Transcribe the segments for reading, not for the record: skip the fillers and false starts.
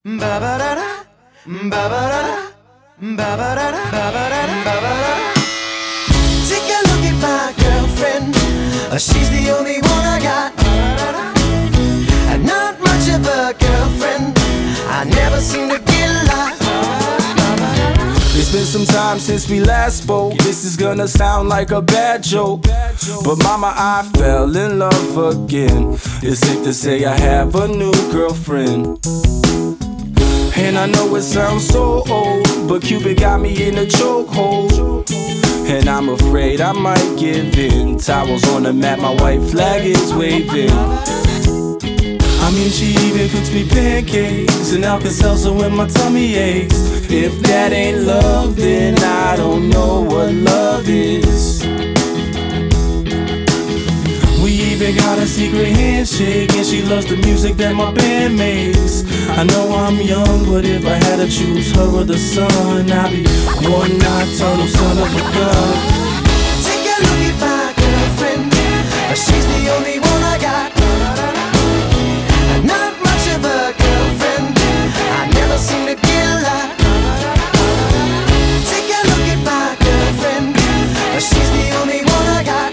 Ba-ba-da-da, ba-ba-da-da, ba-ba-da-da, ba-ba-da-da, ba-ba-da-da. Take a look at my girlfriend. She's the only one I got. Not much of a girlfriend. I never seem to get a lot. It's been some time since we last spoke. This is gonna sound like a bad joke, but mama, I fell in love again. It's safe to say I have a new girlfriend. And I know it sounds so old, but Cupid got me in a chokehold. And I'm afraid I might give in. Towels on the mat, my white flag is waving. I mean, she even cooks me pancakes and Alka-Seltzer when my tummy aches. If that ain't love, then I don't know what love is. We even got a secret handshake, and she loves the music that my band makes. I know I'm young, but if I had to choose her or the sun, I'd be one nocturnal son of a gun. Take a look at my girlfriend. She's the only one I got. Not much of a girlfriend. I never seem to get a lot. Take a look at my girlfriend. She's the only one I got.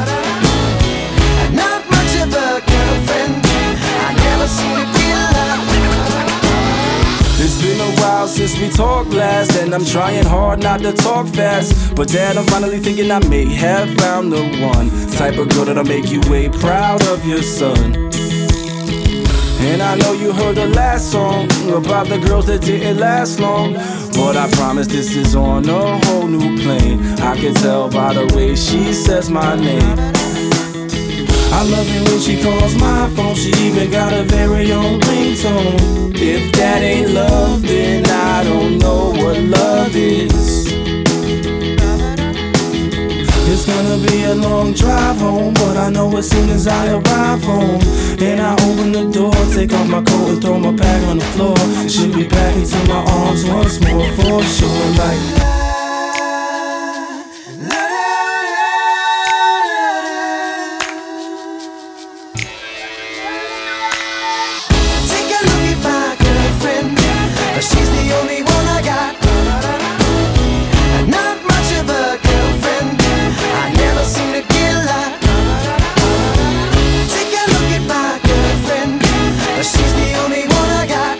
Not much of a girlfriend. I never seem to get a lot. It's been a while since we talked last, and I'm trying hard not to talk fast. But Dad, I'm finally thinking I may have found the one type of girl that'll make you way proud of your son. And I know you heard the last song about the girls that didn't last long, but I promise this is on a whole new plane. I can tell by the way she says my name. I love it when she calls my phone. She even got a very own ringtone. If that ain't love, then I don't know what love is. It's gonna be a long drive home, but I know as soon as I arrive home and I open the door, take off my coat and throw my bag on the floor, she'll be back into my arms once more for sure. Like she's the only one I got. Not much of a girlfriend. I never seem to get a lot. Take a look at my girlfriend. She's the only one I got.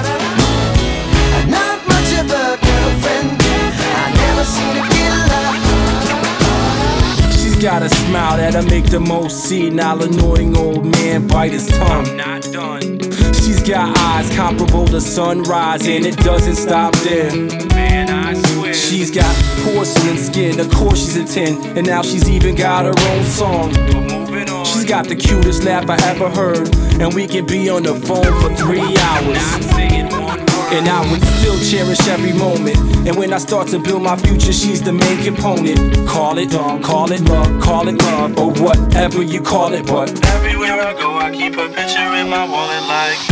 Not much of a girlfriend. I never seem to get a lot. she's got a smile that'll make the most senile, annoying old man bite his tongue. I'm not done. She's got eyes comparable to sunrise, and it doesn't stop there. Man, I swear. She's got porcelain skin, of course she's a 10, and now she's even got her own song. But moving on. She's got the cutest laugh I ever heard, and we can be on the phone for 3 hours. Not saying one word. And I would still cherish every moment. And when I start to build my future, she's the main component. Call it love, call it love, or whatever you call it, but everywhere I go, I keep a picture in my wallet like